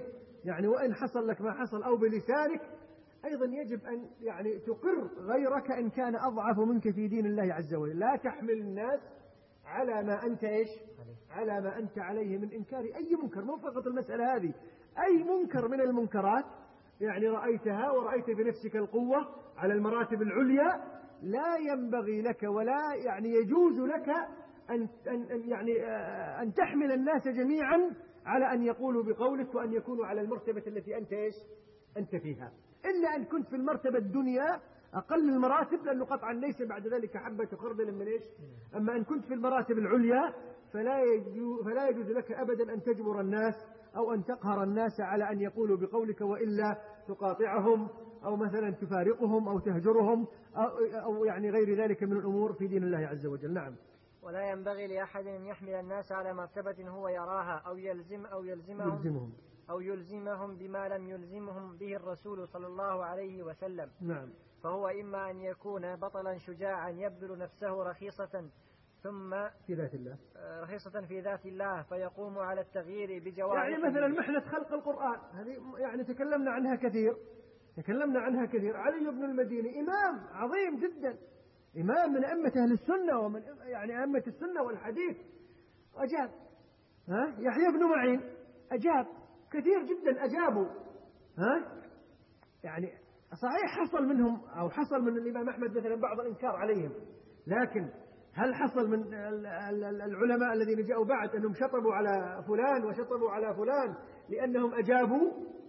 يعني وإن حصل لك ما حصل أو بلسانك، أيضا يجب أن يعني تقر غيرك إن كان أضعف منك في دين الله عز وجل. لا تحمل الناس على ما أنت إيش على ما أنت عليه من إنكار أي منكر، مو فقط المسألة هذه، أي منكر من المنكرات يعني رأيتها ورأيت بنفسك القوة على المراتب العليا، لا ينبغي لك ولا يعني يجوز لك أن أن يعني أن تحمل الناس جميعا على أن يقولوا بقولك وأن يكونوا على المرتبة التي أنت إيش أنت فيها، إلا أن كنت في المرتبة الدنيا أقل المراتب، لأنه قطعا ليس بعد ذلك حبة خردل من إيش. أما أن كنت في المراتب العليا فلا يجوز, فلا يجوز لك أبدا أن تجبر الناس أو أن تقهر الناس على أن يقولوا بقولك، وإلا تقاطعهم أو مثلا تفارقهم أو تهجرهم أو, أو يعني غير ذلك من الأمور في دين الله عز وجل. نعم. ولا ينبغي لأحد أن يحمل الناس على مرتبة هو يراها أو يلزم أو يلزمهم, يلزمهم أو يلزمهم بما لم يلزمهم به الرسول صلى الله عليه وسلم. نعم. فهو إما أن يكون بطلا شجاعا يبذل نفسه رخيصة ثم في ذات الله رخيصة في ذات الله فيقوم على التغيير بجوارحه. يعني مثلا محنة خلق القرآن هذه يعني تكلمنا عنها كثير تكلمنا عنها كثير علي بن المديني إمام عظيم جدا، إمام من أئمة أهل السنة ومن يعني أئمة السنة والحديث، أجاب. ها يحيى بن معين أجاب، كثير جدا أجابوا. ها يعني صحيح حصل منهم أو حصل من الإمام أحمد مثلا بعض الإنكار عليهم، لكن هل حصل من العلماء الذين جاءوا بعد أنهم شطبوا على فلان وشطبوا على فلان لأنهم أجابوا؟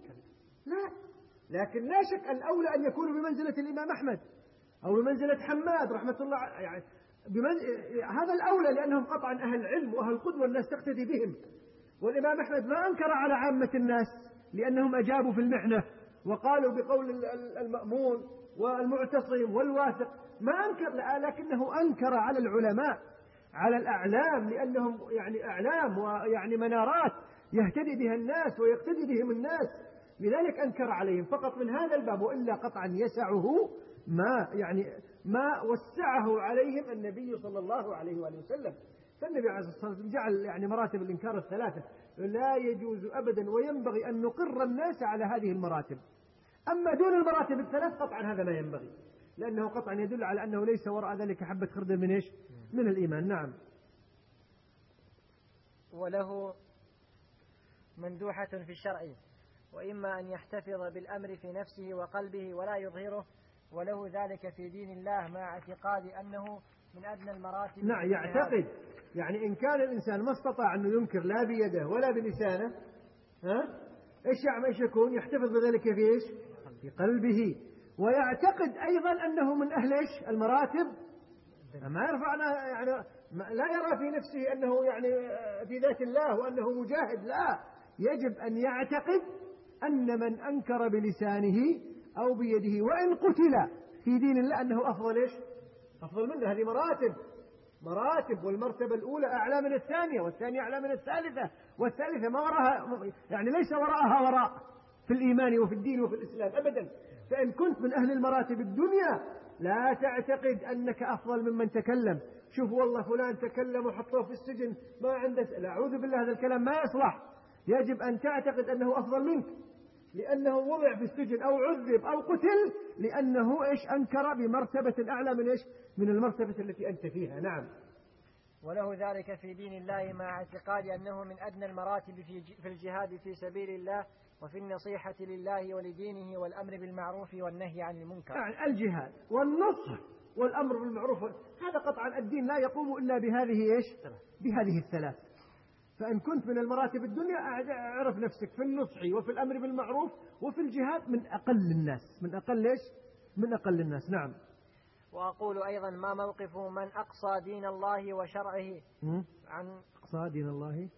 لا، لكن لا شك الأولى أن يكونوا بمنزلة الإمام أحمد أو بمنزلة حماد رحمة الله، يعني بمن... هذا الأولى، لأنهم قطعا أهل علم وأهل قدوة الناس تقتدي بهم. والإمام أحمد ما أنكر على عامة الناس لأنهم أجابوا في المحنة وقالوا بقول المأمون والمعتصم والواثق، ما أنكر، لكنه أنكر على العلماء على الأعلام، لأنهم يعني أعلام ويعني منارات يهتدي بها الناس ويقتدي بهم الناس، لذلك أنكر عليهم فقط من هذا الباب، وإلا قطعا يسعه ما يعني ما وسعه عليهم النبي صلى الله عليه وآله وسلم. فالنبي عليه الصلاة والسلام جعل يعني مراتب الإنكار الثلاثة، لا يجوز أبدا وينبغي أن نقر الناس على هذه المراتب. أما دون المراتب الثلاث قطعا هذا ما ينبغي، لأنه قطعا يدل على أنه ليس وراء ذلك حبة خردل من إيش؟ من الإيمان. نعم. وله مندوحة في الشرع، وإما أن يحتفظ بالأمر في نفسه وقلبه ولا يظهره، وله ذلك في دين الله مع اعتقاد أنه من أدنى المراتب. نعم، يعتقد يعني إن كان الإنسان ما استطاع أنه ينكر لا بيده ولا بلسانه، ها إيش يعمل؟ إيش يكون؟ يحتفظ بذلك في إيش؟ في قلبه، ويعتقد أيضا أنه من أهل إيش؟ المراتب، ما يرفعنا يعني لا يرى في نفسه أنه يعني في ذات الله وأنه مجاهد، لا، يجب أن يعتقد أن من أنكر بلسانه أو بيده وإن قتل في دين الله أنه أفضل إيش؟ أفضل منه. هذه مراتب مراتب، والمرتبة الأولى أعلى من الثانية، والثانية أعلى من الثالثة، والثالثة ما وراها، يعني ليس وراءها وراء في الإيمان وفي الدين وفي الإسلام أبدا. فإن كنت من أهل المراتب الدنيا لا تعتقد أنك أفضل ممن تكلم. شوف والله فلان تكلم وحطوه في السجن ما عنده، لا، أعوذ بالله، هذا الكلام ما يصلح. يجب أن تعتقد أنه أفضل منك لأنه وضع في السجن أو عذب أو قتل لأنه إيش؟ أنكر بمرتبة أعلى من إيش؟ من المرتبة التي أنت فيها. نعم. وله ذلك في دين الله مع اعتقاد أنه من أدنى المراتب في الجهاد في سبيل الله وفي النصيحة لله ولدينه والأمر بالمعروف والنهي عن المنكر. يعني الجهاد والنصح والأمر بالمعروف، هذا قطعا الدين لا يقوم إلا بهذه إيش؟ بهذه الثلاث. فإن كنت من المراتب الدنيا اعرف نفسك في النصح وفي الأمر بالمعروف وفي الجهاد من أقل الناس، من أقل إيش؟ من أقل الناس. نعم. وأقول أيضا ما موقف من أقصى دين الله وشرعه عن أقصى دين الله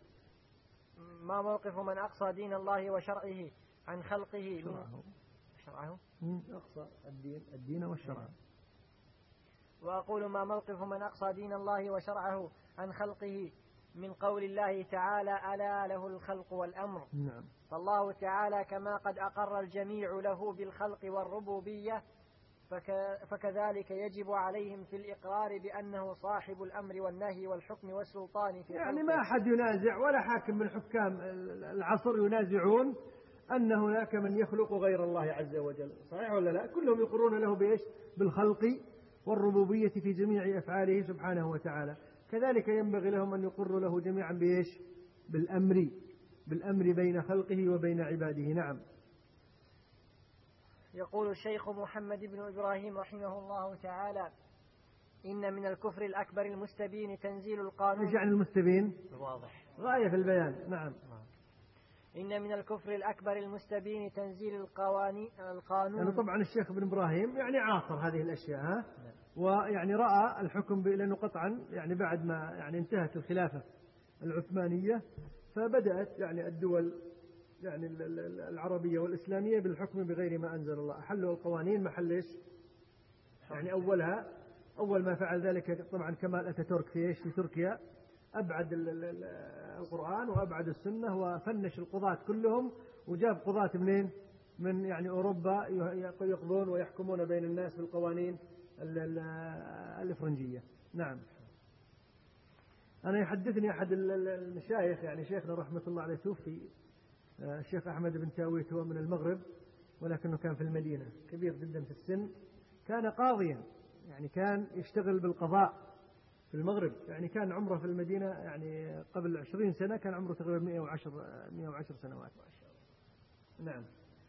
ما موقف من أقصى دين الله وشرعه عن خلقه شرعه, شرعه؟ أقصى الدين الدين والشرع. وأقول ما موقف من أقصى دين الله وشرعه عن خلقه من قول الله تعالى ألا له الخلق والأمر. نعم. فالله تعالى كما قد أقر الجميع له بالخلق والربوبية فكذلك يجب عليهم في الإقرار بأنه صاحب الأمر والنهي والحكم والسلطان في يعني ما أحد ينازع ولا حاكم من حكام العصر ينازعون أن هناك من يخلق غير الله عز وجل، صحيح ولا لا؟ كلهم يقرون له بإيش؟ بالخلق والربوبية في جميع أفعاله سبحانه وتعالى. كذلك ينبغي لهم أن يقروا له جميعا بإيش؟ بالأمر بالأمر بين خلقه وبين عباده. نعم. يقول الشيخ محمد بن إبراهيم رحمه الله تعالى: إن من الكفر الأكبر المستبين تنزيل القانون. إيش يعني المستبين؟ واضح، غاية في البيان. نعم. إن من الكفر الأكبر المستبين تنزيل القوانين القانون. يعني طبعا الشيخ ابن إبراهيم يعني عاصر هذه الأشياء، ها؟ ويعني رأى الحكم لأنه قطعا يعني بعد ما يعني انتهت الخلافة العثمانية فبدأت يعني الدول يعني العربية والإسلامية بالحكم بغير ما أنزل الله، أحلوا القوانين محل إيش؟ يعني أولها أول ما فعل ذلك طبعا كمال أتاتورك في إيش؟ في تركيا، أبعد القرآن وأبعد السنة وفنش القضاة كلهم وجاب قضاة منين؟ من يعني أوروبا يقضون ويحكمون بين الناس بالقوانين الإفرنجية. نعم. أنا يحدثني أحد المشايخ يعني شيخنا رحمة الله عليه توفي، الشيخ أحمد بن تاويت، هو من المغرب ولكنه كان في المدينة، كبير جدا في السن، كان قاضيا يعني كان يشتغل بالقضاء في المغرب، يعني كان عمره في المدينة يعني قبل عشرين سنة كان عمره تقريبا مئة وعشر سنوات. نعم.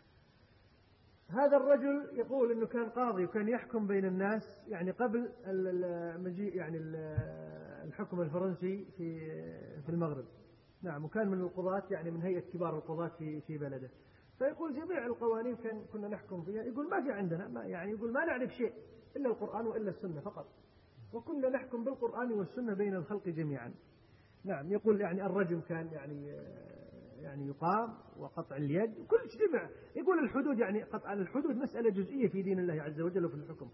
هذا الرجل يقول انه كان قاضي وكان يحكم بين الناس يعني قبل المجيء يعني الحكم الفرنسي في في المغرب. نعم. وكان من القضاة يعني من هيئة كبار القضاة في في بلده. فيقول جميع القوانين كان كنا نحكم فيها، يقول ما في عندنا ما يعني يقول ما نعرف شيء إلا القرآن وإلا السنة فقط، وكنا نحكم بالقرآن والسنة بين الخلق جميعا. نعم. يقول يعني الرجم كان يعني يعني يقام وقطع اليد وكل جمع. يقول الحدود يعني قطع الحدود مسألة جزئية في دين الله عز وجل وفي الحكم.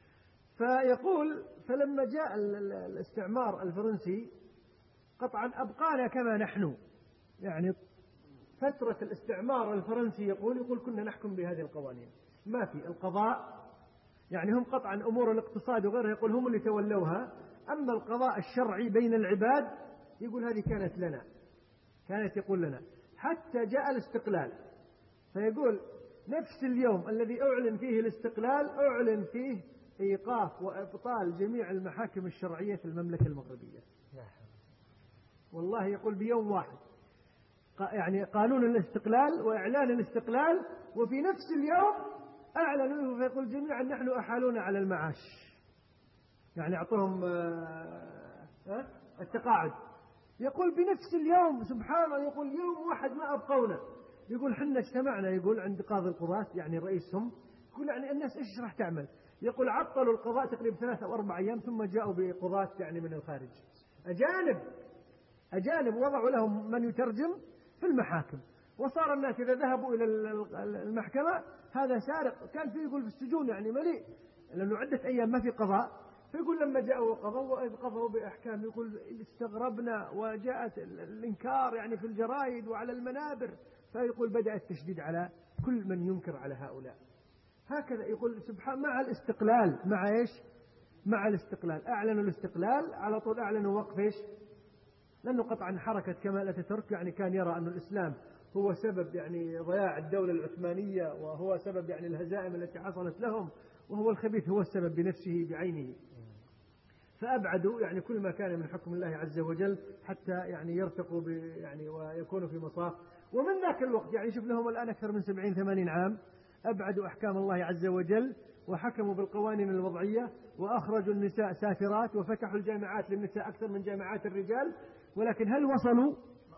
فيقول فلما جاء الاستعمار الفرنسي قطعا أبقانا كما نحن، يعني فترة الاستعمار الفرنسي يقول يقول كنا نحكم بهذه القوانين، ما في القضاء يعني هم قطعا أمور الاقتصاد وغيرها يقول هم اللي تولوها، أما القضاء الشرعي بين العباد يقول هذه كانت لنا، كانت يقول لنا حتى جاء الاستقلال. فيقول نفس اليوم الذي أعلن فيه الاستقلال أعلن فيه إيقاف وإبطال جميع المحاكم الشرعية في المملكة المغربية. والله يقول بيوم واحد يعني قانون الاستقلال وإعلان الاستقلال، وفي نفس اليوم أعلنوا فيقول جميعا نحن أحالون على المعاش، يعني أعطوهم التقاعد. يقول بنفس اليوم سبحان الله، يقول يوم واحد ما أبقونا. يقول حنا اجتمعنا يقول عند قاضي القضاة يعني رئيسهم، يقول يعني الناس إيش راح تعمل؟ يقول عطلوا القضاء تقريبا ثلاثة أو أربع أيام ثم جاءوا بقضاة يعني من الخارج أجانب أجانب وضعوا لهم من يترجم في المحاكم، وصار الناس إذا ذهبوا إلى المحكمة هذا سارق، كان فيه يقول في السجون يعني مليء لأنه عدة أيام ما في قضاء. فيقول لما جاءوا وقضوا وإذ قضوا بأحكام يقول استغربنا وجاءت الإنكار يعني في الجرائد وعلى المنابر. فيقول بدأ التشديد على كل من ينكر على هؤلاء. هكذا يقول سبحان مع الاستقلال مع إيش؟ مع الاستقلال أعلنوا الاستقلال على طول أعلنوا وقف إيش؟ لأنه قطعا حركة كمال أتاتورك يعني كان يرى أن الإسلام هو سبب يعني ضياع الدولة العثمانية وهو سبب يعني الهزائم التي حصلت لهم، وهو الخبيث هو السبب بنفسه بعينه. فأبعدوا يعني كل ما كان من حكم الله عز وجل حتى يعني يرتقوا يعني ويكونوا في مصاف. ومن ذاك الوقت يعني شوف لهم الآن أكثر من سبعين ثمانين عام أبعدوا أحكام الله عز وجل وحكموا بالقوانين الوضعية وأخرجوا النساء سافرات وفتحوا الجامعات للنساء أكثر من جامعات الرجال. ولكن هل وصلوا؟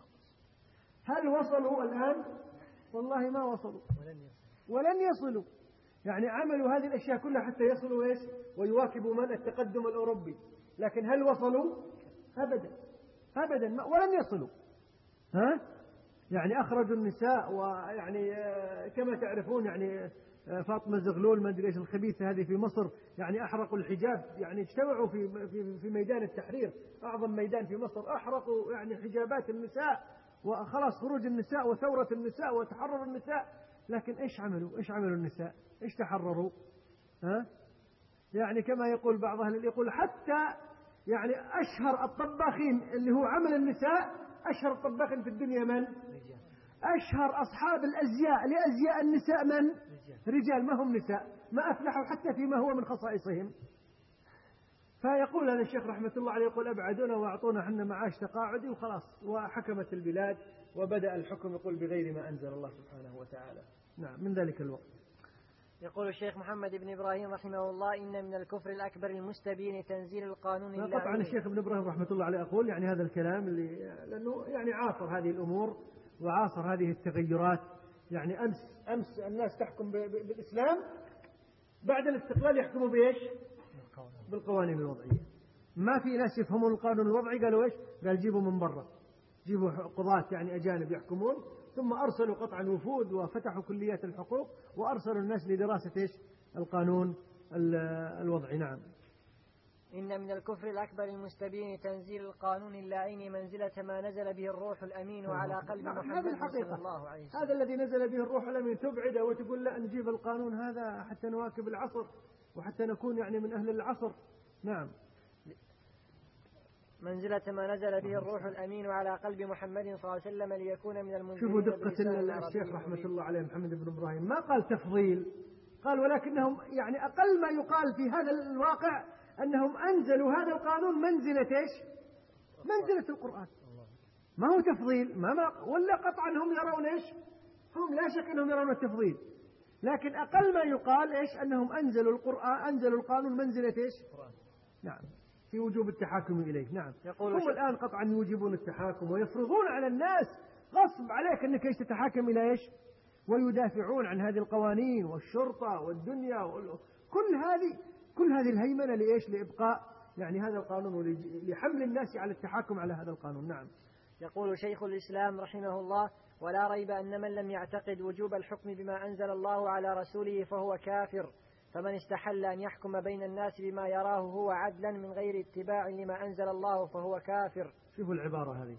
هل وصلوا الآن؟ والله ما وصلوا ولن يصلوا. يعني عملوا هذه الأشياء كلها حتى يصلوا إيش؟ ويواكبوا من التقدم الأوروبي، لكن هل وصلوا؟ أبدا أبدا ولن يصلوا. ها؟ يعني أخرجوا النساء ويعني كما تعرفون يعني فاطمة زغلول ما أدري إيش الخبيثة هذه في مصر يعني أحرقوا الحجاب، يعني اجتمعوا في في في ميدان التحرير أعظم ميدان في مصر، أحرقوا يعني حجابات النساء وخلاص خروج النساء وثورة النساء وتحرر النساء. لكن إيش عملوا؟ إيش عملوا النساء؟ إيش تحرروا؟ ها؟ يعني كما يقول بعض أهل يقول حتى يعني أشهر الطباخين اللي هو عمل النساء، أشهر الطباخين في الدنيا من؟ أشهر أصحاب الأزياء لأزياء النساء من؟ رجال، ما هم نساء، ما أفلحوا حتى فيما هو من خصائصهم. فيقول هذا الشيخ رحمة الله عليه يقول أبعدونا وأعطونا حنا معاش تقاعدي وخلاص، وحكمت البلاد وبدأ الحكم يقول بغير ما أنزل الله سبحانه وتعالى. نعم من ذلك الوقت. يقول الشيخ محمد بن إبراهيم رحمه الله إن من الكفر الأكبر المستبين تنزيل القانون اللعيني. طبعا الشيخ ابن إبراهيم رحمة الله عليه أقول يعني هذا الكلام اللي لأنه يعني عاصر هذه الأمور وعاصر هذه التغيرات. يعني أمس أمس الناس تحكم بالإسلام، بعد الاستقلال يحكموا بإيش؟ بالقوانين الوضعية. ما في ناس يفهمون القانون الوضعي قالوا إيش؟ قال جيبوا من برا، جيبوا قضاة يعني أجانب يحكمون، ثم أرسلوا قطعا وفود وفتحوا كليات الحقوق وأرسلوا الناس لدراسة إيش؟ القانون الوضعي. نعم. إن من الكفر الأكبر المستبين تنزيل القانون اللعين منزلة ما نزل به الروح الأمين وعلى قلب نعم. محمد صلى الله عليه وسلم. هذا الذي نزل به الروح الأمين تبعده وتقول لا نجيب القانون هذا حتى نواكب العصر وحتى نكون يعني من أهل العصر. نعم. منزلة ما نزل به الروح الأمين على قلب محمد صلى الله عليه وسلم ليكون من المنزلين. شوفوا دقة الشيخ رحمة الله عليه محمد بن إبراهيم، ما قال تفضيل، قال ولكنهم يعني أقل ما يقال في هذا الواقع أنهم أنزلوا هذا القانون منزلة إيش؟ منزلة القرآن. ما هو تفضيل، ما ما ولا قطعا هم يرون إيش؟ هم لا شك أنهم يرون التفضيل، لكن أقل ما يقال إيش؟ أنهم أنزلوا القرآن أنزلوا القانون منزلة إيش؟ نعم، في وجوب التحاكم إليه. نعم. هم الآن قطعا يوجبون التحاكم ويفرضون على الناس غصب عليك أنك إيش تتحاكم إلى إيش، ويدافعون عن هذه القوانين والشرطة والدنيا وال... كل هذه كل هذه الهيمنة لإيش؟ لإبقاء يعني هذا القانون ولحمل الناس على التحاكم على هذا القانون. نعم. يقول شيخ الإسلام رحمه الله ولا ريب أن من لم يعتقد وجوب الحكم بما أنزل الله على رسوله فهو كافر، فمن استحل أن يحكم بين الناس بما يراه هو عدلا من غير اتباع لما أنزل الله فهو كافر. شوفوا العبارة هذه،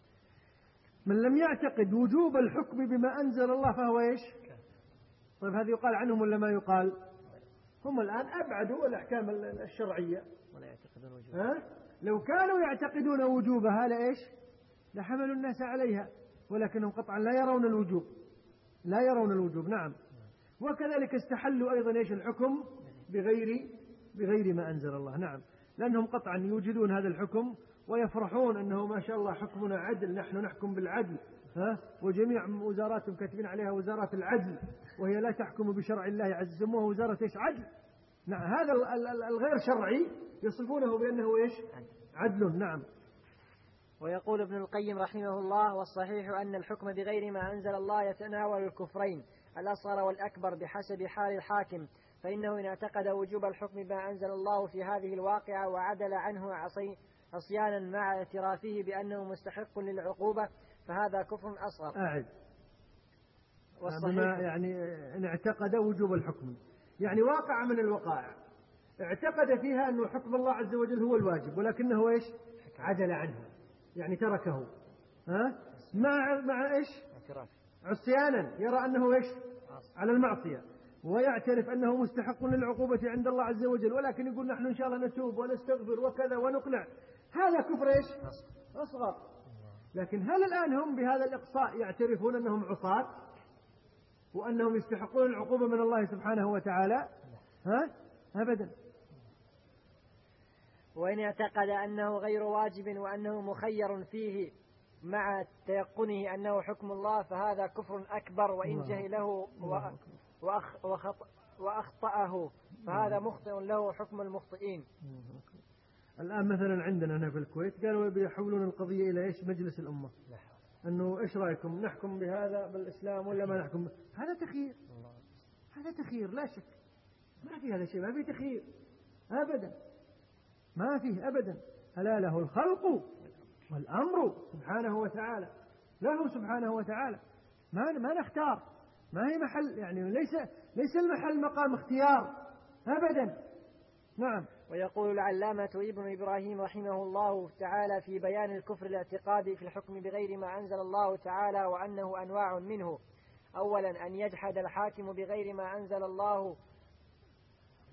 من لم يعتقد وجوب الحكم بما أنزل الله فهو إيش؟ طيب هذا يقال عنهم ولا ما يقال؟ هم الآن أبعدوا الأحكام الشرعية ولا يعتقدون وجوبها. ها؟ لو كانوا يعتقدون وجوبها لإيش؟ لحملوا الناس عليها، ولكنهم قطعا لا يرون الوجوب، لا يرون الوجوب. نعم. وكذلك استحلوا أيضا إيش؟ الحكم بغير بغير ما أنزل الله. نعم. لأنهم قطعا يوجدون هذا الحكم ويفرحون أنه ما شاء الله حكمنا عدل، نحن نحكم بالعدل، ها؟ وجميع وزاراتهم كاتبين عليها وزارات العدل، وهي لا تحكم بشرع الله عز وجل، وزارة إيش؟ عدل. نعم. هذا الغير شرعي يصفونه بأنه إيش؟ عدل. نعم. ويقول ابن القيم رحمه الله والصحيح أن الحكم بغير ما أنزل الله يتناول الكفرين الأصغر والأكبر بحسب حال الحاكم، فإنه إن اعتقد وجوب الحكم بما أنزل الله في هذه الواقعة وعدل عنه عصي عصيانا مع اعترافه بأنه مستحق للعقوبة فهذا كفر أصغر. أعد. بما يعني إن اعتقد وجوب الحكم، يعني واقع من الوقائع اعتقد فيها أنه حكم الله عز وجل هو الواجب ولكنه إيش؟ عدل عنه، يعني تركه، ها؟ مع مع إيش؟ عصيانا، يرى أنه إيش؟ على المعصية، ويعترف أنه مستحق للعقوبة عند الله عز وجل، ولكن يقول نحن إن شاء الله نتوب ونستغفر وكذا ونقنع. هذا كفر إيش؟ أصغر. لكن هل الآن هم بهذا الإقصاء يعترفون أنهم عصاة وأنهم يستحقون العقوبة من الله سبحانه وتعالى؟ ها؟ أبدا. وإن اعتقد أنه غير واجب وأنه مخير فيه مع تيقنه أنه حكم الله فهذا كفر أكبر، وإن جهله وأخ وخط وأخطأه فهذا مخطئ له حكم المخطئين. الآن مثلا عندنا هنا في الكويت قالوا بيحولون القضية إلى إيش؟ مجلس الأمة، أنه إيش رأيكم نحكم بهذا بالإسلام ولا ما نحكم؟ هذا تخيير، هذا تخيير لا شك، ما في هذا شيء، ما في تخيير أبدا، ما فيه أبدا. ألا له الخلق والأمر سبحانه وتعالى، له سبحانه وتعالى، ما ما نختار، ما هي محل يعني ليس ليس المحل مقام اختيار أبدا. نعم. ويقول العلامة ابن إبراهيم رحمه الله تعالى في بيان الكفر الاعتقادي في الحكم بغير ما أنزل الله تعالى وأنه أنواع منه: أولا أن يجحد الحاكم بغير ما أنزل الله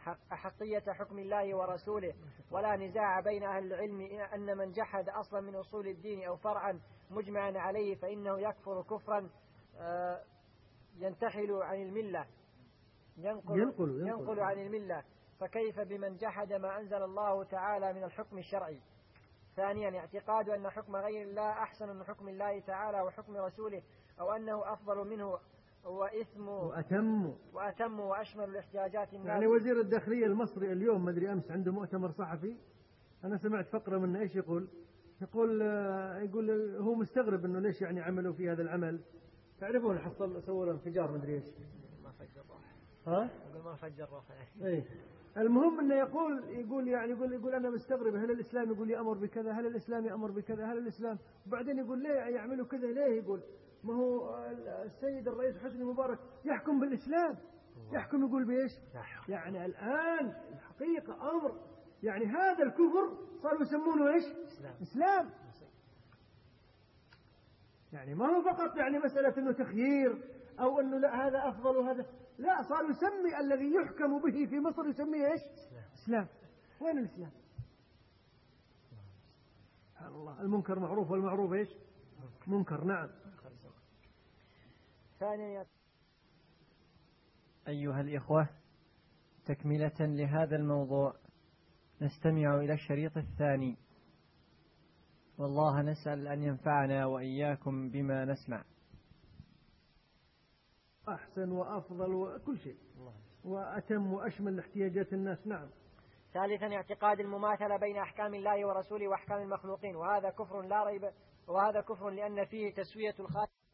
أحقية حكم الله ورسوله، ولا نزاع بين أهل العلم أن من جحد أصلا من أصول الدين أو فرعا مجمعا عليه فإنه يكفر كفرا ينتحل عن الملة ينقل, ينقل, ينقل, ينقل عن الملة. فكيف بمن جحد ما أنزل الله تعالى من الحكم الشرعي؟ ثانيا اعتقاد أن حكم غير الله أحسن من حكم الله تعالى وحكم رسوله، أو أنه أفضل منه وإثم وأتم وأتم وأشمل الاحتياجات الناس. يعني وزير الداخلية المصري اليوم مدري أمس عنده مؤتمر صحفي، أنا سمعت فقرة منه إيش يقول يقول يقول هو مستغرب إنه ليش يعني عملوا في هذا العمل. تعرفون حصل سووا انفجار مدري إيش ما فجر روحه. ها؟ يقول ما فجر روحه. إيه. المهم إنه يقول يقول يعني يقول يقول أنا مستغرب، هل الإسلام يقول يأمر بكذا؟ هل الإسلام يأمر بكذا؟ هل الإسلام؟ وبعدين يقول ليه يعملوا كذا ليه؟ يقول ما هو السيد الرئيس حسني مبارك يحكم بالإسلام، يحكم يقول بإيش؟ يعني الآن الحقيقة أمر يعني هذا الكفر صاروا يسمونه إيش؟ إسلام. إسلام. يعني ما هو فقط يعني مسألة إنه تخيير أو إنه لا هذا أفضل وهذا لا، صار يسمي الذي يحكم به في مصر يسميه إيش؟ إسلام. إسلام. وين الإسلام؟ سبحان الله. المنكر معروف والمعروف إيش؟ منكر. نعم. ثانيا أيها الإخوة، تكملة لهذا الموضوع نستمع إلى الشريط الثاني، والله نسأل أن ينفعنا وإياكم بما نسمع. أحسن وأفضل وكل شيء وأتم وأشمل احتياجات الناس. نعم. ثالثا اعتقاد المماثلة بين أحكام الله ورسوله وأحكام المخلوقين، وهذا كفر لا ريب وهذا كفر لأن فيه تسوية الخالق